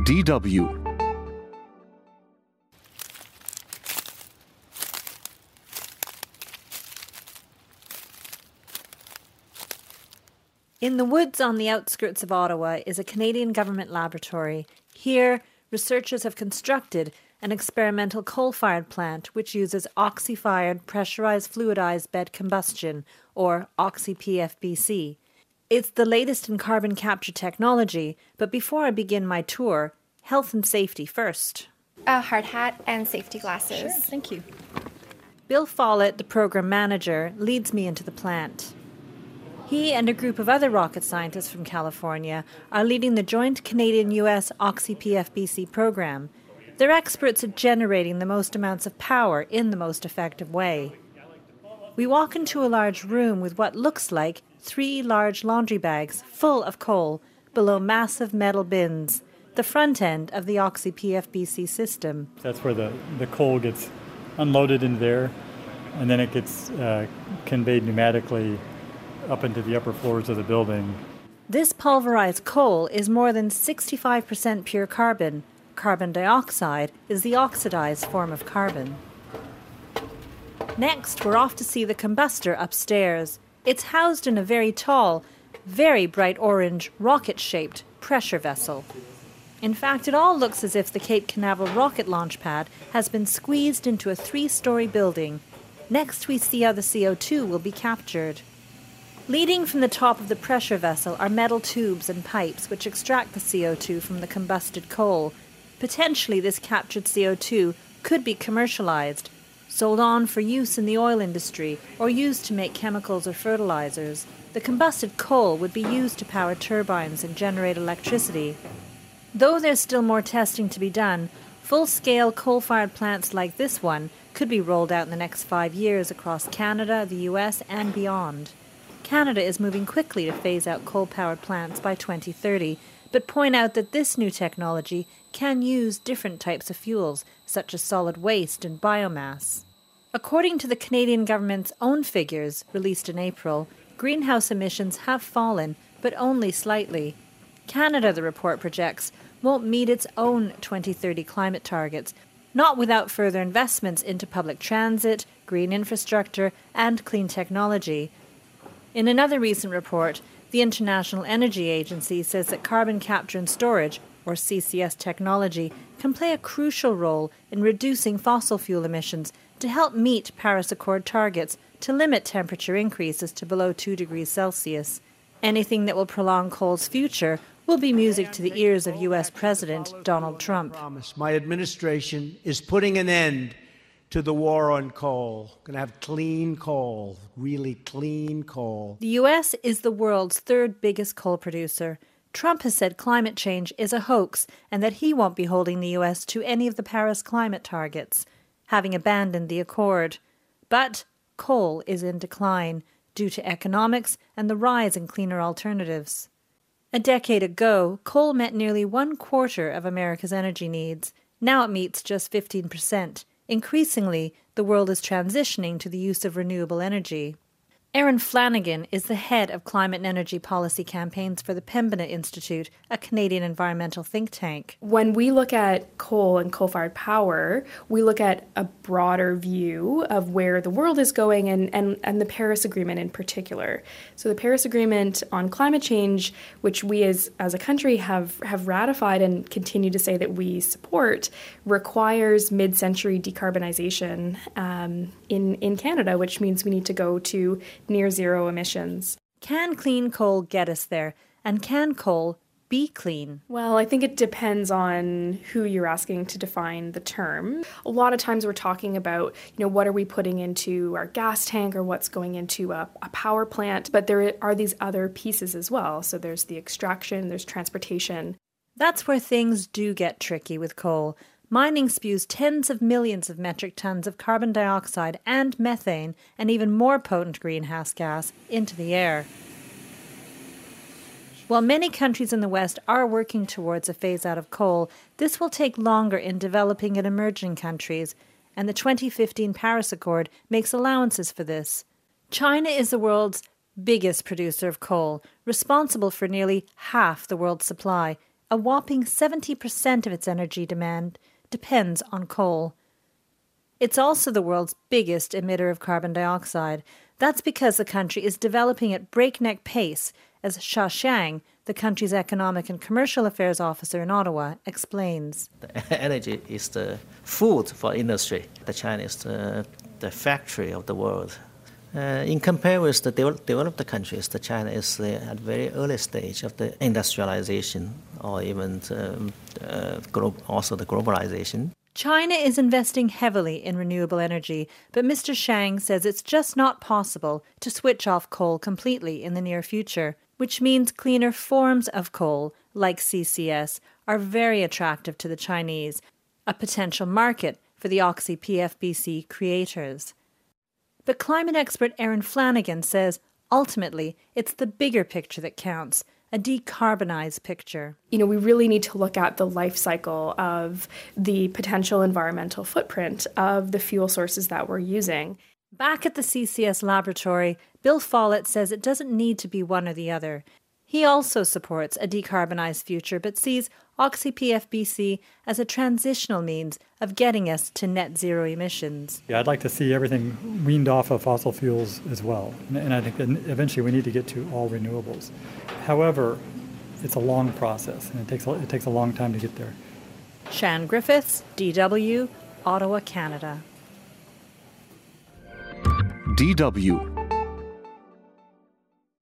DW. In the woods on the outskirts of Ottawa is a Canadian government laboratory. Here, researchers have constructed an experimental coal-fired plant which uses oxy-fired pressurized fluidized bed combustion, or Oxy-PFBC. It's the latest in carbon capture technology, but before I begin my tour, health and safety first. A hard hat and safety glasses. Sure, thank you. Bill Follett, the program manager, leads me into the plant. He and a group of other rocket scientists from California are leading the joint Canadian-US Oxy-PFBC program. They're experts at generating the most amounts of power in the most effective way. We walk into a large room with what looks like 3 large laundry bags full of coal below massive metal bins, the front end of the Oxy-PFBC system. That's where the coal gets unloaded into there, and then it gets conveyed pneumatically up into the upper floors of the building. This pulverized coal is more than 65% pure carbon. Carbon dioxide is the oxidized form of carbon. Next, we're off to see the combustor upstairs. It's housed in a very tall, very bright orange, rocket-shaped pressure vessel. In fact, it all looks as if the Cape Canaveral rocket launch pad has been squeezed into a 3-story building. Next, we see how the CO2 will be captured. Leading from the top of the pressure vessel are metal tubes and pipes which extract the CO2 from the combusted coal. Potentially, this captured CO2 could be commercialized, sold on for use in the oil industry or used to make chemicals or fertilizers. The combusted coal would be used to power turbines and generate electricity. Though there's still more testing to be done, full-scale coal-fired plants like this one could be rolled out in the next 5 years across Canada, the US and beyond. Canada is moving quickly to phase out coal-powered plants by 2030, but point out that this new technology can use different types of fuels, such as solid waste and biomass. According to the Canadian government's own figures, released in April, greenhouse emissions have fallen, but only slightly. Canada, the report projects, won't meet its own 2030 climate targets, not without further investments into public transit, green infrastructure, and clean technology. In another recent report, the International Energy Agency says that carbon capture and storage, or CCS technology, can play a crucial role in reducing fossil fuel emissions to help meet Paris Accord targets to limit temperature increases to below 2 degrees Celsius. Anything that will prolong coal's future will be music to the ears of U.S. President Donald Trump. My administration is putting an end to the war on coal. Going to have clean coal, really clean coal. The U.S. is the world's 3rd biggest coal producer. Trump has said climate change is a hoax and that he won't be holding the U.S. to any of the Paris climate targets, having abandoned the accord. But coal is in decline due to economics and the rise in cleaner alternatives. A decade ago, coal met nearly 1/4 of America's energy needs. Now it meets just 15%. Increasingly, the world is transitioning to the use of renewable energy. Erin Flanagan is the head of climate and energy policy campaigns for the Pembina Institute, a Canadian environmental think tank. When we look at coal and coal-fired power, we look at a broader view of where the world is going and the Paris Agreement in particular. So the Paris Agreement on climate change, which we as a country have ratified and continue to say that we support, requires mid-century decarbonization in Canada, which means we need to go to near zero emissions. Can clean coal get us there? And can coal be clean? Well, I think it depends on who you're asking to define the term. A lot of times we're talking about, what are we putting into our gas tank or what's going into a power plant, but there are these other pieces as well. So there's the extraction, there's transportation. That's where things do get tricky with coal. Mining spews tens of millions of metric tons of carbon dioxide and methane, and even more potent greenhouse gas, into the air. While many countries in the West are working towards a phase-out of coal, this will take longer in developing and emerging countries, and the 2015 Paris Accord makes allowances for this. China is the world's biggest producer of coal, responsible for nearly half the world's supply, a whopping 70% of its energy demand depends on coal. It's also the world's biggest emitter of carbon dioxide. That's because the country is developing at breakneck pace, as Xia Xiang, the country's economic and commercial affairs officer in Ottawa, explains. The energy is the food for industry. China is the factory of the world. In comparison with the developed countries, China is at the very early stage of the industrialization or even also the globalization. China is investing heavily in renewable energy, but Mr. Xiang says it's just not possible to switch off coal completely in the near future, which means cleaner forms of coal, like CCS, are very attractive to the Chinese, a potential market for the Oxy PFBC creators. But climate expert Erin Flanagan says ultimately it's the bigger picture that counts, a decarbonized picture. We really need to look at the life cycle of the potential environmental footprint of the fuel sources that we're using. Back at the CCS laboratory, Bill Follett says it doesn't need to be one or the other. He also supports a decarbonized future, but sees Oxy PFBC as a transitional means of getting us to net zero emissions. Yeah, I'd like to see everything weaned off of fossil fuels as well. And I think that eventually we need to get to all renewables. However, it's a long process, and it takes a long time to get there. Shan Griffiths, DW, Ottawa, Canada. DW